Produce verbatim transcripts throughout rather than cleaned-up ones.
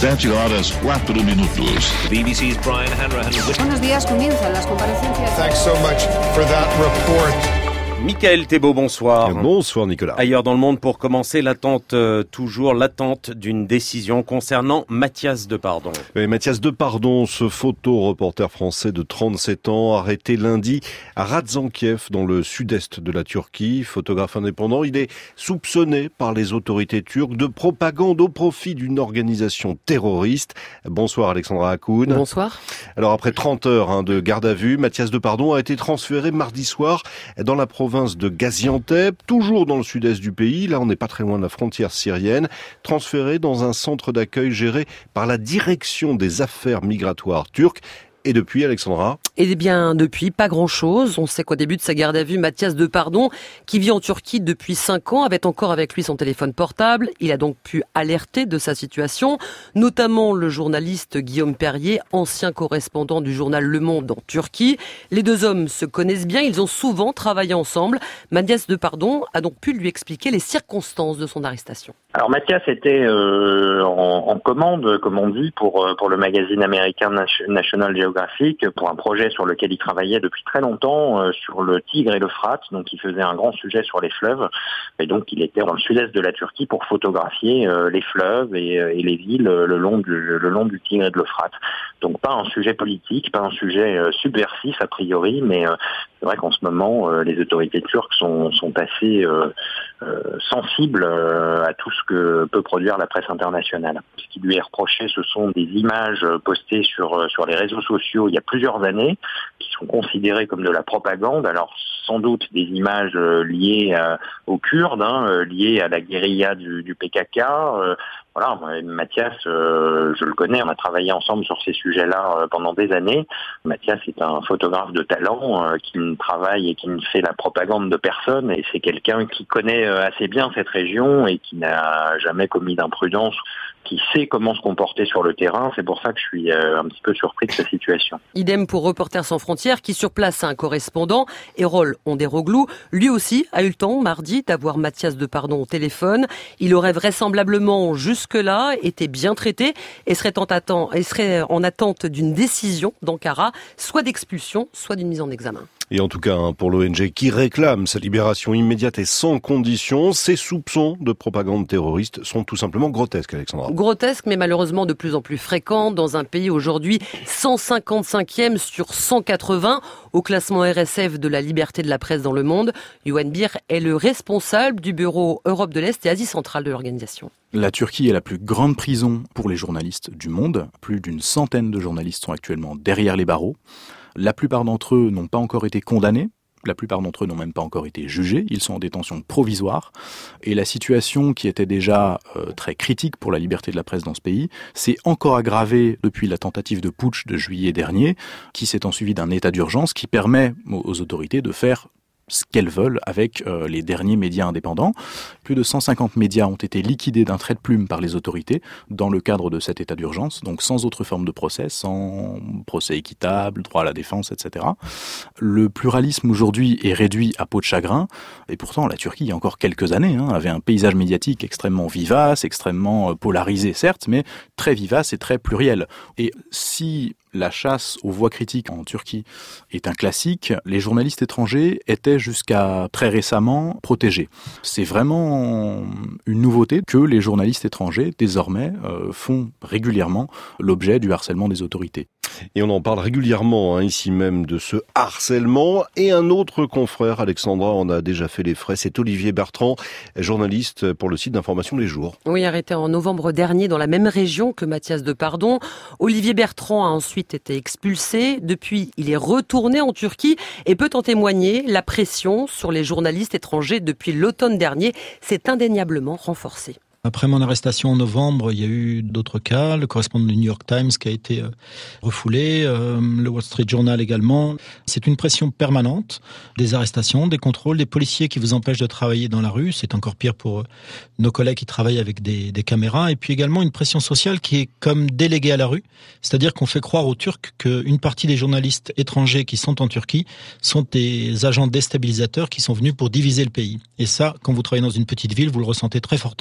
sete horas, quatro minutos. B B C's Brian Hanrahan. Buenos días, comienzan las comparecencias. Thanks so much for that report. Michael Thébault, bonsoir. Bonsoir Nicolas. Ailleurs dans le monde, pour commencer, l'attente, euh, toujours l'attente d'une décision concernant Mathias Depardon. Oui, Mathias Depardon, ce photo-reporter français de trente-sept ans, arrêté lundi à Radzankiyev, dans le sud-est de la Turquie. Photographe indépendant, il est soupçonné par les autorités turques de propagande au profit d'une organisation terroriste. Bonsoir Alexandra Hakoun. Bonsoir. Alors après trente heures hein, de garde à vue, Mathias Depardon a été transféré mardi soir dans la province de Gaziantep, toujours dans le sud-est du pays. Là, on n'est pas très loin de la frontière syrienne. Transféré dans un centre d'accueil géré par la direction des affaires migratoires turques. Et depuis, Alexandra ? Eh bien, depuis, pas grand-chose. On sait qu'au début de sa garde à vue, Mathias Depardon, qui vit en Turquie depuis cinq ans, avait encore avec lui son téléphone portable. Il a donc pu alerter de sa situation, notamment le journaliste Guillaume Perrier, ancien correspondant du journal Le Monde en Turquie. Les deux hommes se connaissent bien, ils ont souvent travaillé ensemble. Mathias Depardon a donc pu lui expliquer les circonstances de son arrestation. Alors Mathias était euh, en, en commande, comme on dit, pour pour le magazine américain National Geographic, pour un projet sur lequel il travaillait depuis très longtemps, euh, sur le Tigre et l'Euphrate. Donc il faisait un grand sujet sur les fleuves, et donc il était dans le sud-est de la Turquie pour photographier euh, les fleuves et, et les villes le long du le long du Tigre et de l'Euphrate. Donc pas un sujet politique, pas un sujet euh, subversif a priori, mais euh, c'est vrai qu'en ce moment euh, les autorités turques sont sont assez euh, euh, sensibles euh, à tout ce que peut produire la presse internationale. Ce qui lui est reproché, ce sont des images postées sur sur les réseaux sociaux il y a plusieurs années, qui sont considérées comme de la propagande. Alors sans doute des images liées à, aux Kurdes, hein, liées à la guérilla du, du P K K. Euh, Voilà, Mathias, euh, je le connais, on a travaillé ensemble sur ces sujets-là euh, pendant des années. Mathias est un photographe de talent euh, qui ne travaille et qui ne fait la propagande de personne, et c'est quelqu'un qui connaît euh, assez bien cette région et qui n'a jamais commis d'imprudence, qui sait comment se comporter sur le terrain. C'est pour ça que je suis euh, un petit peu surpris de sa situation. Idem pour Reporters sans frontières, qui sur place a un correspondant, Erol Onderoglou. Lui aussi a eu le temps, mardi, d'avoir Mathias Depardon au téléphone. Il aurait vraisemblablement, jusque-là, été bien traité et serait en attente, et serait en attente d'une décision d'Ankara, soit d'expulsion, soit d'une mise en examen. Et en tout cas, hein, pour l'O N G qui réclame sa libération immédiate et sans condition, ces soupçons de propagande terroriste sont tout simplement grotesques, Alexandra. Grotesques, mais malheureusement de plus en plus fréquents dans un pays aujourd'hui cent cinquante-cinquième sur cent quatre-vingts au classement R S F de la liberté de la presse dans le monde. Yohann Bir est le responsable du bureau Europe de l'Est et Asie centrale de l'organisation. La Turquie est la plus grande prison pour les journalistes du monde. Plus d'une centaine de journalistes sont actuellement derrière les barreaux. La plupart d'entre eux n'ont pas encore été condamnés. La plupart d'entre eux n'ont même pas encore été jugés. Ils sont en détention provisoire. Et la situation, qui était déjà euh, très critique pour la liberté de la presse dans ce pays, s'est encore aggravée depuis la tentative de putsch de juillet dernier, qui s'est ensuivie d'un état d'urgence qui permet aux, aux autorités de faire ce qu'elles veulent avec euh, les derniers médias indépendants. Plus de cent cinquante médias ont été liquidés d'un trait de plume par les autorités dans le cadre de cet état d'urgence, donc sans autre forme de procès, sans procès équitable, droit à la défense, et cetera. Le pluralisme aujourd'hui est réduit à peau de chagrin, et pourtant la Turquie, il y a encore quelques années, hein, avait un paysage médiatique extrêmement vivace, extrêmement polarisé certes, mais très vivace et très pluriel. Et si la chasse aux voix critiques en Turquie est un classique, les journalistes étrangers étaient jusqu'à très récemment protégés. C'est vraiment une nouveauté que les journalistes étrangers, désormais, euh, font régulièrement l'objet du harcèlement des autorités. Et on en parle régulièrement, hein, ici même, de ce harcèlement. Et un autre confrère, Alexandra, en a déjà fait les frais, c'est Olivier Bertrand, journaliste pour le site d'information Les Jours. Oui, arrêté en novembre dernier dans la même région que Mathias Depardon. Olivier Bertrand a ensuite été expulsé. Depuis, il est retourné en Turquie et peut en témoigner. La pression sur les journalistes étrangers depuis l'automne dernier s'est indéniablement renforcée. Après mon arrestation en novembre, il y a eu d'autres cas. Le correspondant du New York Times qui a été refoulé, euh, le Wall Street Journal également. C'est une pression permanente, des arrestations, des contrôles, des policiers qui vous empêchent de travailler dans la rue. C'est encore pire pour nos collègues qui travaillent avec des, des caméras. Et puis également une pression sociale qui est comme déléguée à la rue. C'est-à-dire qu'on fait croire aux Turcs qu'une partie des journalistes étrangers qui sont en Turquie sont des agents déstabilisateurs qui sont venus pour diviser le pays. Et ça, quand vous travaillez dans une petite ville, vous le ressentez très fortement.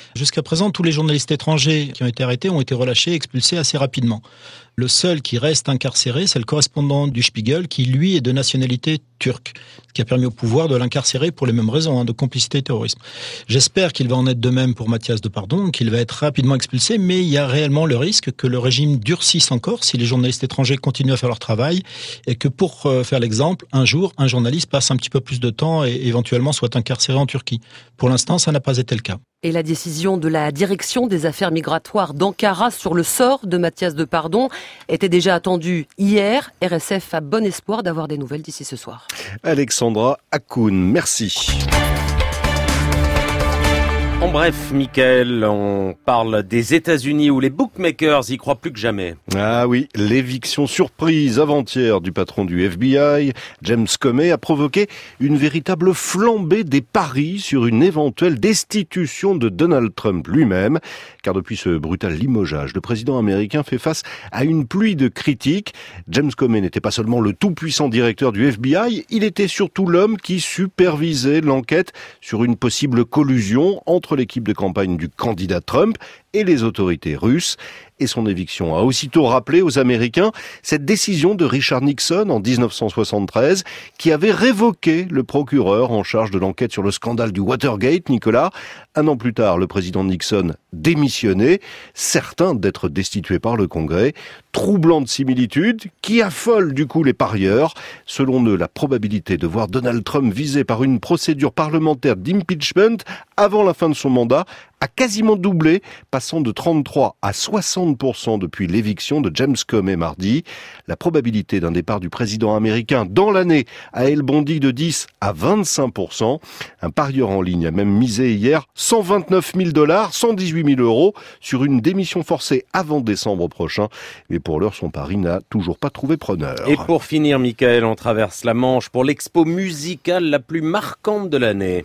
Jusqu'à présent, tous les journalistes étrangers qui ont été arrêtés ont été relâchés, expulsés assez rapidement. Le seul qui reste incarcéré, c'est le correspondant du Spiegel, qui lui est de nationalité turque, ce qui a permis au pouvoir de l'incarcérer pour les mêmes raisons, hein, de complicité et terrorisme. J'espère qu'il va en être de même pour Mathias de Pardon, qu'il va être rapidement expulsé, mais il y a réellement le risque que le régime durcisse encore si les journalistes étrangers continuent à faire leur travail, et que pour euh, faire l'exemple, un jour, un journaliste passe un petit peu plus de temps et éventuellement soit incarcéré en Turquie. Pour l'instant, ça n'a pas été le cas. Et la décision de la direction des affaires migratoires d'Ankara sur le sort de Mathias de Pardon était déjà attendue hier. R S F a bon espoir d'avoir des nouvelles d'ici ce soir. Alexandra Hakoun, merci. En bref, Mickaël, on parle des États-Unis où les bookmakers y croient plus que jamais. Ah oui, l'éviction surprise avant-hier du patron du F B I, James Comey, a provoqué une véritable flambée des paris sur une éventuelle destitution de Donald Trump lui-même. Car depuis ce brutal limogeage, le président américain fait face à une pluie de critiques. James Comey n'était pas seulement le tout-puissant directeur du F B I, il était surtout l'homme qui supervisait l'enquête sur une possible collusion entre l'équipe de campagne du candidat Trump et les autorités russes. Et son éviction a aussitôt rappelé aux Américains cette décision de Richard Nixon en dix-neuf cent soixante-treize qui avait révoqué le procureur en charge de l'enquête sur le scandale du Watergate, Nicolas. Un an plus tard, le président Nixon démissionnait, certain d'être destitué par le Congrès. Troublante similitude qui affole du coup les parieurs. Selon eux, la probabilité de voir Donald Trump visé par une procédure parlementaire d'impeachment avant la fin de son mandat a quasiment doublé, passant de trente-trois à soixante pour cent depuis l'éviction de James Comey mardi. La probabilité d'un départ du président américain dans l'année a elle bondi de dix à vingt-cinq pour cent. Un parieur en ligne a même misé hier cent vingt-neuf mille dollars, cent dix-huit mille euros sur une démission forcée avant décembre prochain. Mais pour l'heure, son pari n'a toujours pas trouvé preneur. Et pour finir, Mickaël, on traverse la Manche pour l'expo musicale la plus marquante de l'année.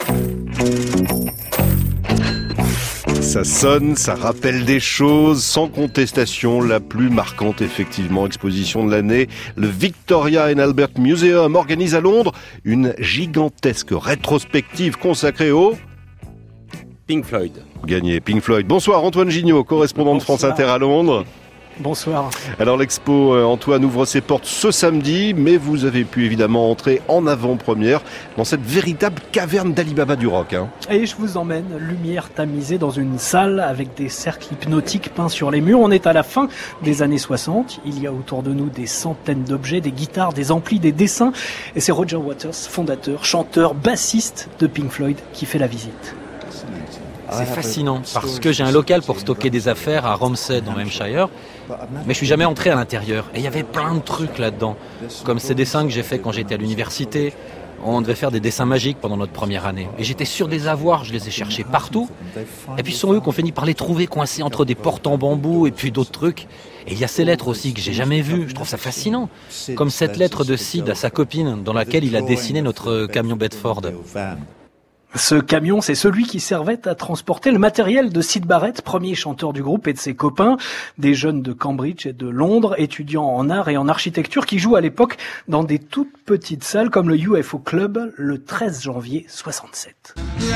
Ça sonne, ça rappelle des choses, sans contestation, la plus marquante effectivement exposition de l'année. Le Victoria and Albert Museum organise à Londres une gigantesque rétrospective consacrée au Pink Floyd. Gagné Pink Floyd. Bonsoir Antoine Gignot, correspondant Bonsoir. de France Inter à Londres. Bonsoir. Alors l'expo, euh, Antoine, ouvre ses portes ce samedi, mais vous avez pu évidemment entrer en avant-première dans cette véritable caverne d'Alibaba du rock. Hein. Et je vous emmène, lumière tamisée, dans une salle avec des cercles hypnotiques peints sur les murs. On est à la fin des années soixante. Il y a autour de nous des centaines d'objets, des guitares, des amplis, des dessins. Et c'est Roger Waters, fondateur, chanteur, bassiste de Pink Floyd, qui fait la visite. C'est fascinant parce que j'ai un local pour stocker des affaires à Romsey dans Hampshire, mais je suis jamais entré à l'intérieur. Et il y avait plein de trucs là-dedans, comme ces dessins que j'ai faits quand j'étais à l'université. On devait faire des dessins magiques pendant notre première année. Et j'étais sûr de les avoir, je les ai cherchés partout. Et puis ce sont eux qu'on finit par les trouver coincés entre des portes en bambou et puis d'autres trucs. Et il y a ces lettres aussi que j'ai jamais vues, je trouve ça fascinant. Comme cette lettre de Sid à sa copine dans laquelle il a dessiné notre camion Bedford. Ce camion, c'est celui qui servait à transporter le matériel de Syd Barrett, premier chanteur du groupe, et de ses copains, des jeunes de Cambridge et de Londres, étudiants en art et en architecture, qui jouent à l'époque dans des toutes petites salles comme le U F O Club le treize janvier soixante-sept.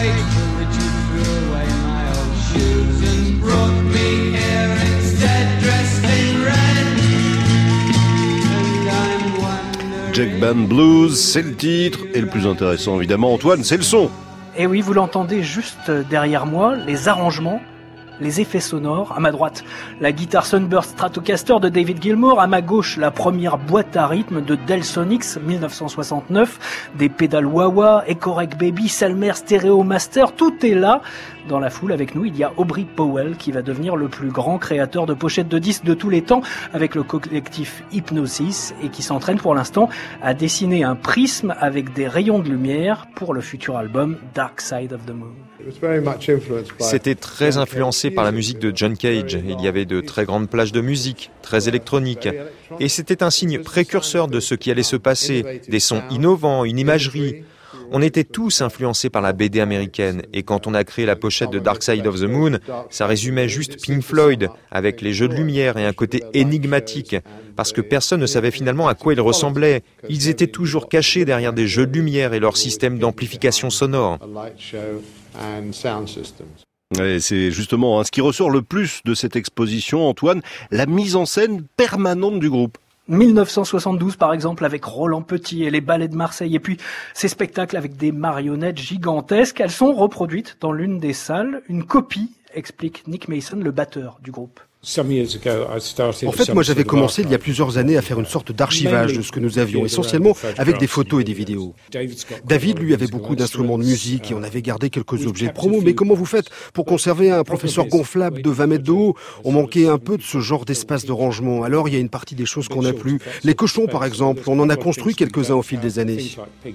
Jack Band Blues, c'est le titre, et le plus intéressant évidemment, Antoine, c'est le son. Et oui, vous l'entendez juste derrière moi, les arrangements, les effets sonores. À ma droite, la guitare Sunburst Stratocaster de David Gilmour. À ma gauche, la première boîte à rythme de Delsonics dix-neuf cent soixante-neuf. Des pédales wah-wah, Ecorec Baby, Selmer Stereo Master. Tout est là. Dans la foule avec nous, il y a Aubrey Powell qui va devenir le plus grand créateur de pochettes de disques de tous les temps avec le collectif Hypnosis et qui s'entraîne pour l'instant à dessiner un prisme avec des rayons de lumière pour le futur album Dark Side of the Moon. C'était très influencé par la musique de John Cage. Il y avait de très grandes plages de musique, très électroniques. Et c'était un signe précurseur de ce qui allait se passer, des sons innovants, une imagerie. On était tous influencés par la B D américaine et quand on a créé la pochette de Dark Side of the Moon, ça résumait juste Pink Floyd avec les jeux de lumière et un côté énigmatique parce que personne ne savait finalement à quoi ils ressemblaient. Ils étaient toujours cachés derrière des jeux de lumière et leur système d'amplification sonore. Et c'est justement hein, ce qui ressort le plus de cette exposition, Antoine, la mise en scène permanente du groupe. mille neuf cent soixante-douze par exemple avec Roland Petit et les ballets de Marseille et puis ces spectacles avec des marionnettes gigantesques, elles sont reproduites dans l'une des salles, une copie, explique Nick Mason, le batteur du groupe. En fait, moi j'avais commencé il y a plusieurs années à faire une sorte d'archivage de ce que nous avions, essentiellement avec des photos et des vidéos. David, lui, avait beaucoup d'instruments de musique et on avait gardé quelques objets de promo, mais comment vous faites pour conserver un professeur gonflable de vingt mètres de haut? On manquait un peu de ce genre d'espace de rangement. Alors il y a une partie des choses qu'on n'a plus. Les cochons, par exemple, on en a construit quelques-uns au fil des années.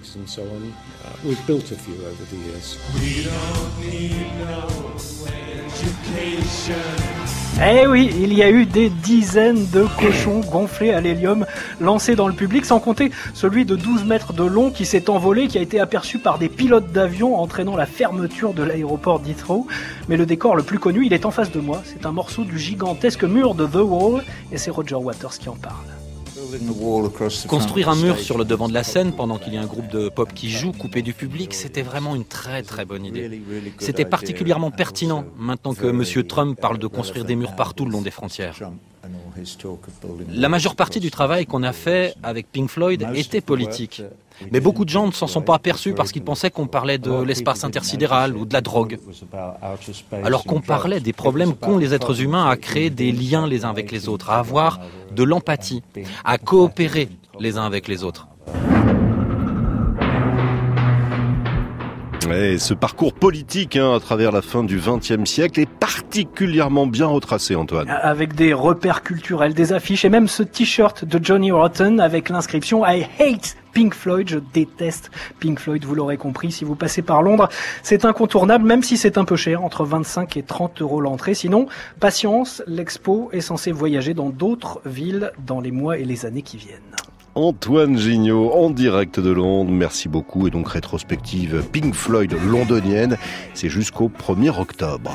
Eh oui, il y a eu des dizaines de cochons gonflés à l'hélium lancés dans le public, sans compter celui de douze mètres de long qui s'est envolé, qui a été aperçu par des pilotes d'avion entraînant la fermeture de l'aéroport d'Heathrow. Mais le décor le plus connu, il est en face de moi. C'est un morceau du gigantesque mur de The Wall et c'est Roger Waters qui en parle. Construire un mur sur le devant de la scène pendant qu'il y a un groupe de pop qui joue, coupé du public, c'était vraiment une très très bonne idée. C'était particulièrement pertinent maintenant que M. Trump parle de construire des murs partout le long des frontières. La majeure partie du travail qu'on a fait avec Pink Floyd était politique. Mais beaucoup de gens ne s'en sont pas aperçus parce qu'ils pensaient qu'on parlait de l'espace intersidéral ou de la drogue. Alors qu'on parlait des problèmes qu'ont les êtres humains à créer des liens les uns avec les autres, à avoir de l'empathie, à coopérer les uns avec les autres. Et ce parcours politique hein, à travers la fin du vingtième siècle est particulièrement bien retracé, Antoine. Avec des repères culturels, des affiches et même ce t-shirt de Johnny Rotten avec l'inscription « I hate Pink Floyd », je déteste Pink Floyd, vous l'aurez compris, si vous passez par Londres, c'est incontournable, même si c'est un peu cher, entre vingt-cinq et trente euros l'entrée. Sinon, patience, l'expo est censée voyager dans d'autres villes dans les mois et les années qui viennent. Antoine Gignot, en direct de Londres, merci beaucoup. Et donc rétrospective Pink Floyd londonienne, c'est jusqu'au premier octobre.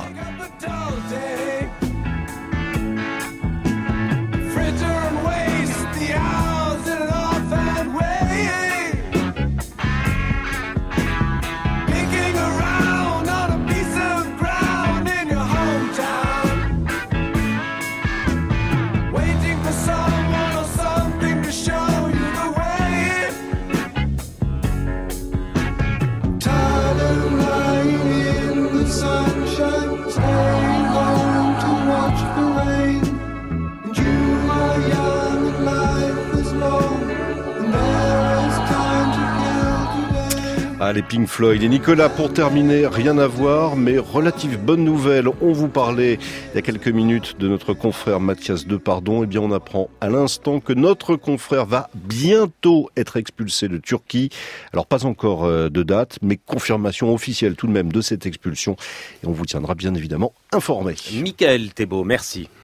Allez, Pink Floyd. Et Nicolas, pour terminer, rien à voir, mais relative bonne nouvelle. On vous parlait il y a quelques minutes de notre confrère Mathias Depardon. Eh bien, on apprend à l'instant que notre confrère va bientôt être expulsé de Turquie. Alors, pas encore de date, mais confirmation officielle tout de même de cette expulsion. Et on vous tiendra bien évidemment informé. Michael Thébault, merci.